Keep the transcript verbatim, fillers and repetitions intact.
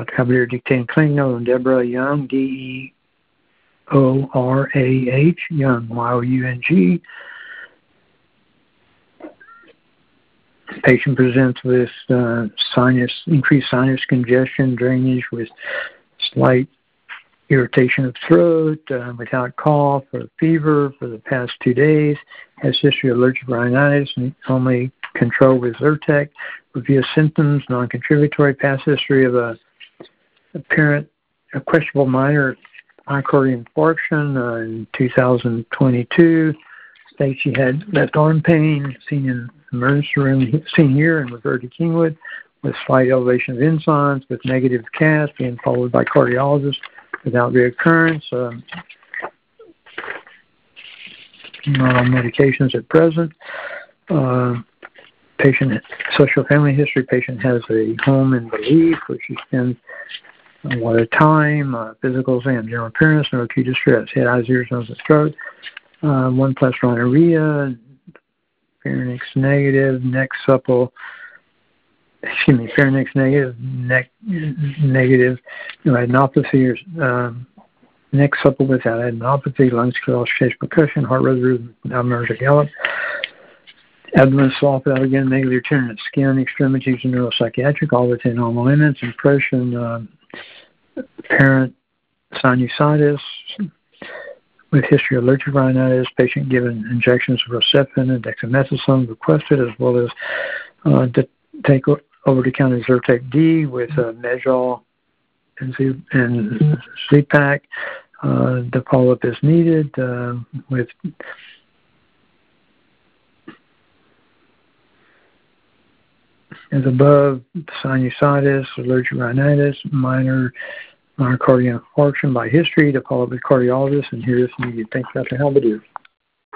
Doctor Javier dictating clinic note on Deborah Young, D E O R A H, Young, Y O U N G. Patient presents with uh, sinus, increased sinus congestion, drainage with slight irritation of throat, uh, without cough or fever for the past two days. Has history of allergic rhinitis, only control with Zyrtec. Review symptoms, non-contributory, past history of a apparent, a questionable minor myocardial infarction uh, in two thousand twenty-two. States she had left arm pain, seen in emergency room, seen here and referred to Kingwood with slight elevation of enzymes with negative C A S, being followed by cardiologist without reoccurrence. Um, not on medications at present. Uh, patient, social family history, patient has a home in Belief where she spends a lot of time, uh, physical exam, general appearance, no acute distress, head, eyes, ears, nose, and throat, uh, one plus rhinorrhea, pharynx negative, neck supple, excuse me, pharynx negative, neck negative, no adenopathy, or um, neck supple without adenopathy, lungs, cross, chest percussion, heart rhythm, abnormal gallop, abdomen soft without again negative return, skin, extremities, and neuropsychiatric, all within normal limits, impression, uh, apparent sinusitis with history of allergic rhinitis, patient given injections of Herceptin and dexamethasone requested, as well as uh, to take over-the-counter Zyrtec D with uh, Medrol and, Z- and Z-Pak. Uh, the follow-up is needed uh, with as above, sinusitis, allergic rhinitis, minor myocardial infarction by history, to follow up with cardiologist, and here is needed. Thanks, Doctor Halbadier.